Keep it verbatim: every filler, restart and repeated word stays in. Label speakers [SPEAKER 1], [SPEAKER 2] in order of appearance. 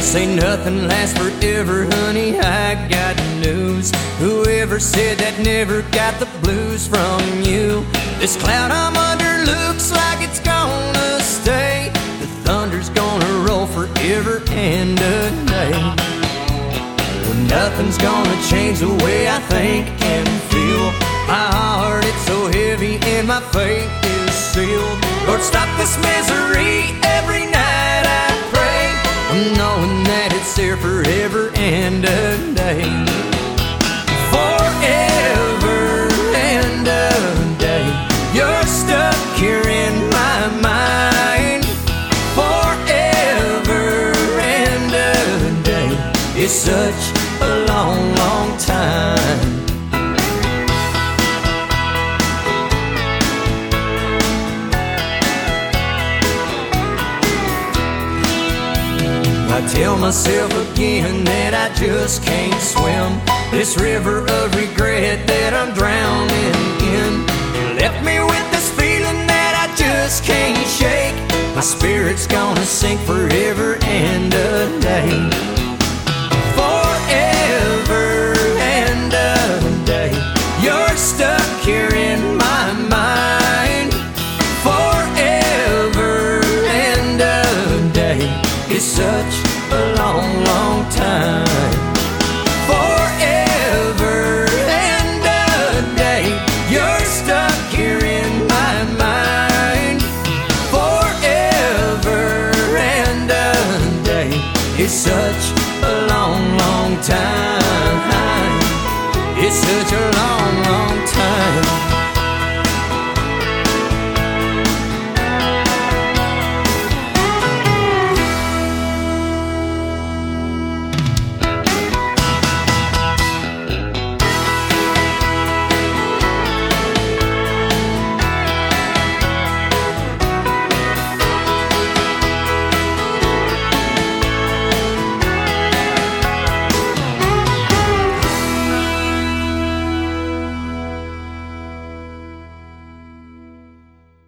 [SPEAKER 1] Say nothing lasts forever, honey, I got news. Whoever said that never got the blues from you. This cloud I'm under looks like it's gonna stay. The thunder's gonna roll forever and a day. Well, nothing's gonna change the way I think and feel. My heart, it's so heavy and my faith is sealed. Lord, stop this misery. Every night I pray, knowing that it's there forever and a day. Forever and a day, you're stuck here in my mind. Forever and a day is such a long, long time. I tell myself again that I just can't swim this river of regret that I'm drowning in. You left me with this feeling that I just can't shake. My spirit's gonna sink forever and a day.